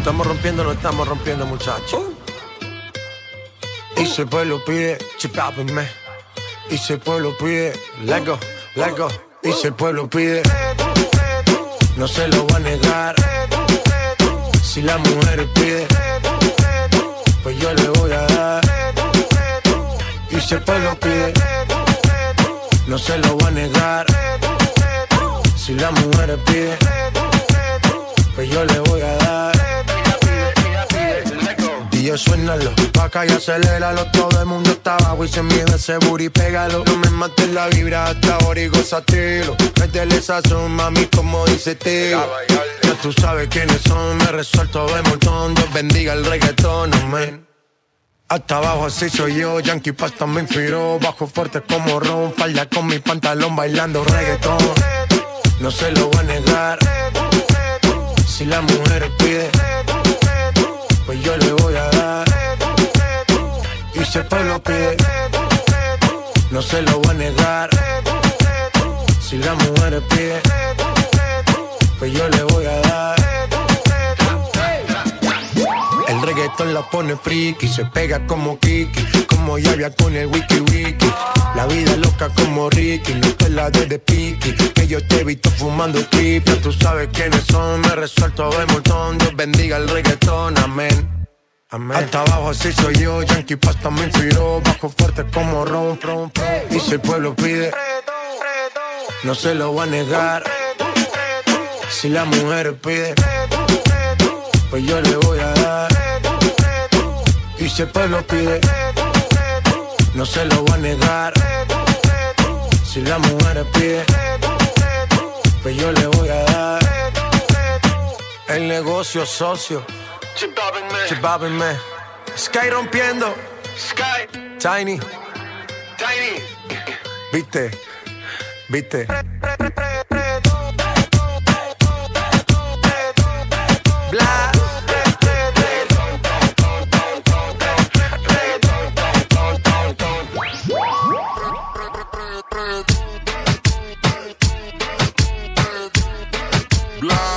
No estamos rompiendo, muchachos. Y si el pueblo pide, chipápenme. Y si el pueblo pide, let go. Y si el pueblo pide, no se lo va a negar. Si la mujer pide, pues yo le voy a dar. Y si el pueblo pide, no se lo va a negar. Si la mujer pide, pues yo le voy a dar. DJ suénalo, pa' acá y aceléralo. Todo el mundo está abajo y se mide ese booty, pégalo. No me mates la vibra hasta ahora y gózatelo. Métele sazón, mami, como dice tío. Ya tú sabes quiénes son, me resuelto de montón. Dios bendiga el reggaetón, amén. Hasta abajo así soy yo, Yankee Pasta me inspiró. Bajo fuerte como Ron, falda con mi pantalón bailando reggaetón. No se lo voy a negar. Si la mujer pide, pues yo le voy a dar. Y si el pueblo pide, no se lo voy a negar. Si la mujer pide, pues yo le voy a dar. El reggaetón la pone friki, se pega como Kiki, como Yavia con el wiki wiki. La vida loca como Ricky, no te la de piqui, que yo te he visto fumando creep. Ya tú sabes quiénes son, me resuelto de montón. Dios bendiga el reggaetón, amén. Amén. Hasta abajo así soy yo, Yankee Pasta me inspiró. Bajo fuerte como Ron. Y si el pueblo pide, no se lo va a negar. Si la mujer pide, pues yo le voy a dar. Y si el pueblo pide, no se lo va a negar. Si la mujer pide, pues yo le voy a dar. El negocio socio, chipápenme. Sky rompiendo, Sky, Tiny. ¿Viste? Bla. Blah.